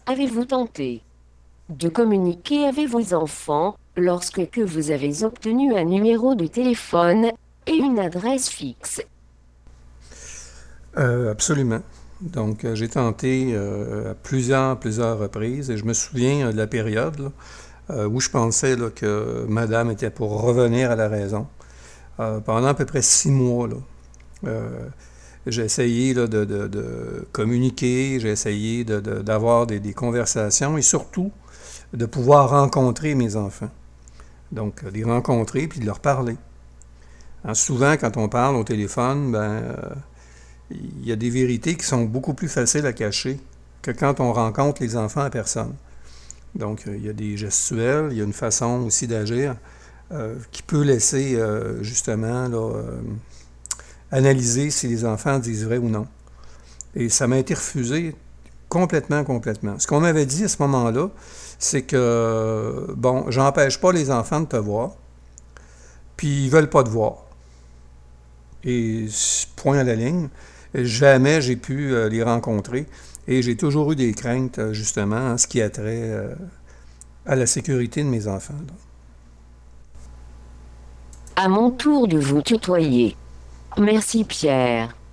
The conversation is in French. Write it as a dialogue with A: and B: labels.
A: Avez-vous tenté de communiquer avec vos enfants lorsque que vous avez obtenu un numéro de téléphone et une adresse fixe?
B: Absolument. Donc, j'ai tenté à plusieurs reprises et je me souviens de la période là, où je pensais là, que madame était pour revenir à la raison. Pendant à peu près 6 mois, là, euh, j'ai essayé là, de communiquer, j'ai essayé d'avoir des conversations et surtout de pouvoir rencontrer mes enfants. Donc, les rencontrer puis de leur parler. Hein, souvent, quand on parle au téléphone, il y a des vérités qui sont beaucoup plus faciles à cacher que quand on rencontre les enfants en personne. Donc, il y a des gestuels, il y a une façon aussi d'agir qui peut laisser justement là, analyser si les enfants disent vrai ou non. Et ça m'a été refusé complètement. Ce qu'on m'avait dit à ce moment-là, c'est que, bon, j'empêche pas les enfants de te voir, puis ils veulent pas te voir. Et point à la ligne, jamais j'ai pu les rencontrer. Et j'ai toujours eu des craintes, justement, en ce qui a trait à la sécurité de mes enfants. Donc.
A: À mon tour de vous tutoyer. Merci Pierre.